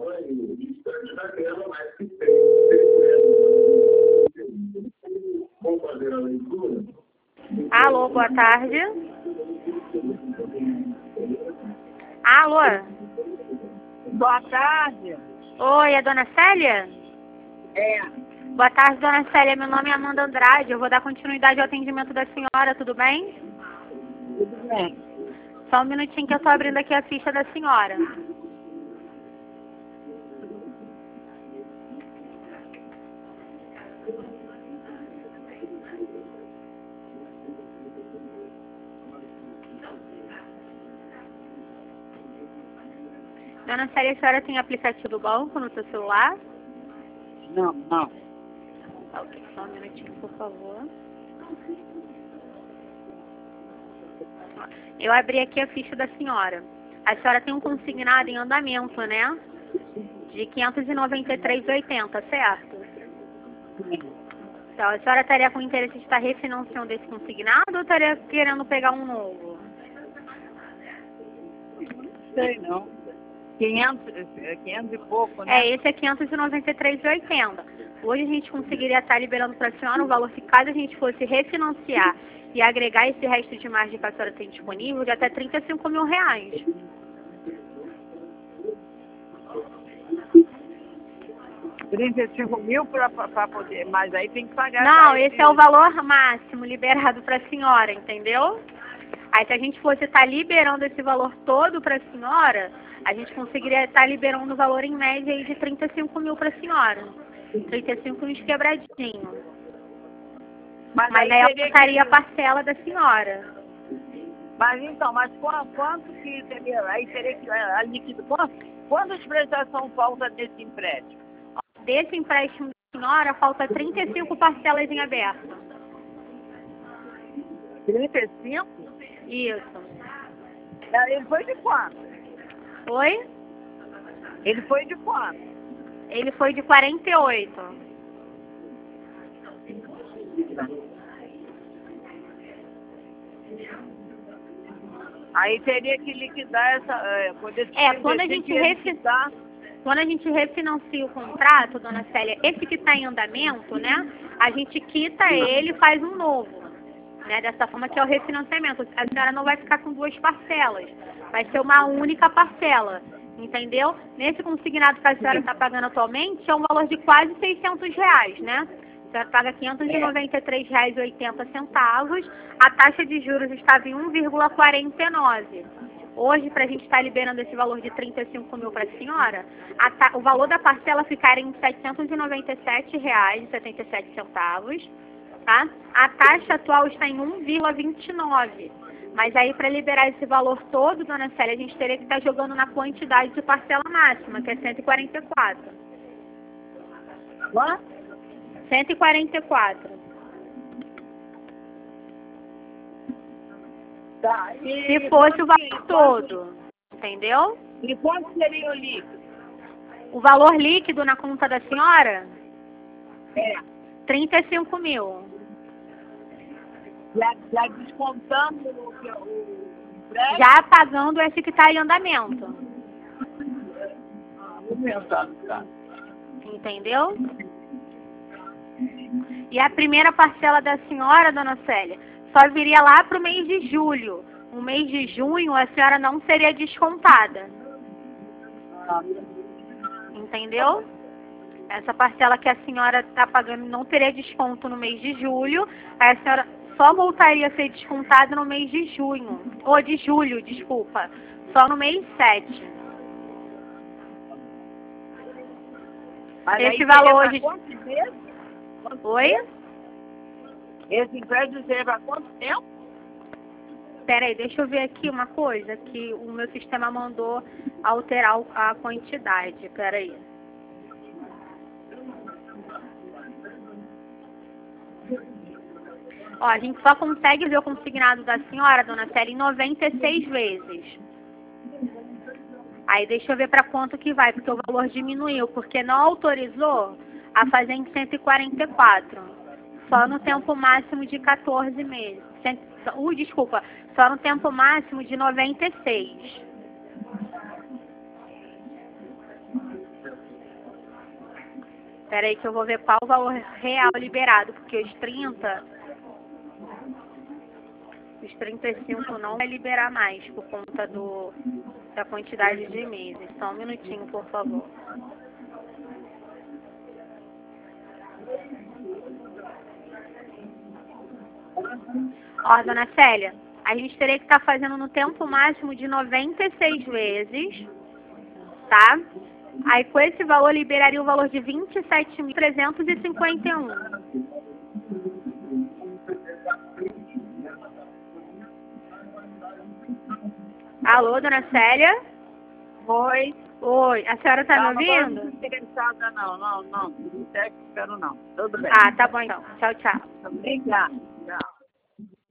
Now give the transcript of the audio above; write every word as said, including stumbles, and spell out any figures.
Alô, boa tarde. Alô. Boa tarde. Oi, é Dona Célia? É. Boa tarde, Dona Célia. Meu nome é Amanda Andrade. Eu vou dar continuidade ao atendimento da senhora, tudo bem? Tudo bem. Só um minutinho que eu estou abrindo aqui a ficha da senhora. Dona Célia, a senhora tem aplicativo do banco no seu celular? Não, não. Ok, só um minutinho, por favor. Eu abri aqui a ficha da senhora. A senhora tem um consignado em andamento, né? De quinhentos e noventa e três reais e oitenta centavos, certo? Sim. Então, a senhora estaria com interesse de estar refinanciando esse consignado ou estaria querendo pegar um novo? Não sei, não. quinhentos, quinhentos e pouco, né? É, esse é quinhentos e noventa e três reais e oitenta centavos. Hoje a gente conseguiria estar liberando para a senhora um valor, se caso a gente fosse refinanciar e agregar esse resto de margem que a senhora tem disponível, de até trinta e cinco mil reais. trinta e cinco mil para poder, mas aí tem que pagar. Não, esse é o valor máximo liberado para a senhora, entendeu? Aí se a gente fosse estar liberando esse valor todo para a senhora, a gente conseguiria estar liberando o valor em média aí de trinta e cinco mil para a senhora. trinta e cinco mil quebradinho. Mas, Mas aí aí teria aumentaria que... a parcela da senhora. Mas então, mas quanto, quanto que teria, aí teria que a líquido, quanto, quanto de prestação falta desse empréstimo? Desse empréstimo da senhora, falta trinta e cinco parcelas em aberto. trinta e cinco? Isso. Ele foi de quanto? Oi? Ele foi de quanto? Ele foi de quarenta e oito. Aí teria que liquidar essa... É, poder É, quando a gente liquidar... Quando a gente refinancia o contrato, Dona Célia, esse que está em andamento, né, a gente quita ele e faz um novo, né, dessa forma que é o refinanciamento. A senhora não vai ficar com duas parcelas, vai ser uma única parcela, entendeu? Nesse consignado que a senhora está pagando atualmente, é um valor de quase seiscentos reais, né? A senhora paga quinhentos e noventa e três reais e oitenta centavos, a taxa de juros estava em um vírgula quarenta e nove. Hoje, para a gente estar liberando esse valor de trinta e cinco mil para a senhora, a o valor da parcela ficaria em setecentos e noventa e sete reais e setenta e sete centavos, tá? A taxa atual está em um vírgula vinte e nove. Mas aí, para liberar esse valor todo, Dona Célia, a gente teria que estar jogando na quantidade de parcela máxima, que é cento e quarenta e quatro. Quanto? cento e quarenta e quatro. Tá, e Se fosse o valor quanto, todo, entendeu? E quanto seria o líquido? O valor líquido na conta da senhora? É. trinta e cinco mil. Já, já descontando o, o empréstimo? Já pagando esse que está em andamento. Ah, vou pensar, tá. Entendeu? E a primeira parcela da senhora, Dona Célia, só viria lá para o mês de julho. O mês de junho a senhora não seria descontada. Ah. Entendeu? Essa parcela que a senhora está pagando não teria desconto no mês de julho. Aí a senhora só voltaria a ser descontada no mês de junho. Ou de julho, desculpa. Só no mês sete. Mas Esse aí valor seria de... pra quantos meses? Quantos Oi? meses? Esse empréstimo seria para quanto tempo? Peraí, deixa eu ver aqui uma coisa, que o meu sistema mandou alterar a quantidade. Peraí. Ó, a gente só consegue ver o consignado da senhora, Dona Célia, em noventa e seis vezes. Aí deixa eu ver para quanto que vai, porque o valor diminuiu, porque não autorizou a fazer em cento e quarenta e quatro. Só no tempo máximo de quatorze meses. Uh, desculpa, só no tempo máximo de noventa e seis. Espera aí que eu vou ver qual o valor real liberado, porque os trinta, os trinta e cinco não vai liberar mais por conta do, da quantidade de meses. Só um minutinho, por favor. Ó, dona Célia, a gente teria que estar fazendo no tempo máximo de noventa e seis vezes, tá? Aí com esse valor liberaria o valor de vinte e sete mil trezentos e cinquenta e um. Alô, dona Célia? Oi. Oi, a senhora tá Não, me não ouvindo? tô interessada, não, não, não. Não quero, não. Tudo bem. Ah, tá bom então. Tchau, tchau. Obrigada. Tchau.